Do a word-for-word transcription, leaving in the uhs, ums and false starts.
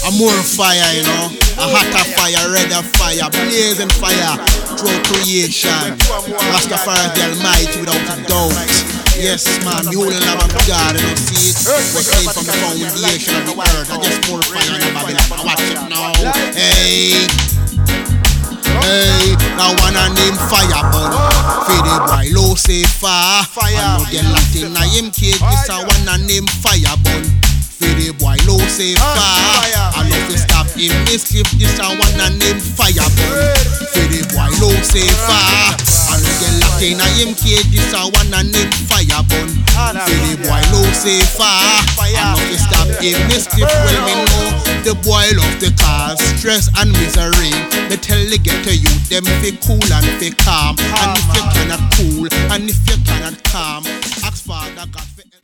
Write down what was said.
A more fire, you know. A hotter fire, redder fire, blazing fire through creation. Rastafari the Almighty without a doubt. Yes, man, the whole love of God, you know, see it was laid from the foundation of the earth. I just more fire in Babylon. Watch it now. Hey, hey, now one a name fire burn. Fade boy low say fire. I know get Latin I him cage. This a one a name fire burn. Fade boy low say fire. I know fi stop him mischief. This a one a name fire burn. Fade boy low say fire. I know get Latin I him cage. This a one a name fire burn. Fade boy low say fire. I know fi stop him mischief. Well me know the boy love the cause stress and misery. Me tell the get to you them fi cool and fi calm. And if you cannot cool and if you cannot calm, ask Father God for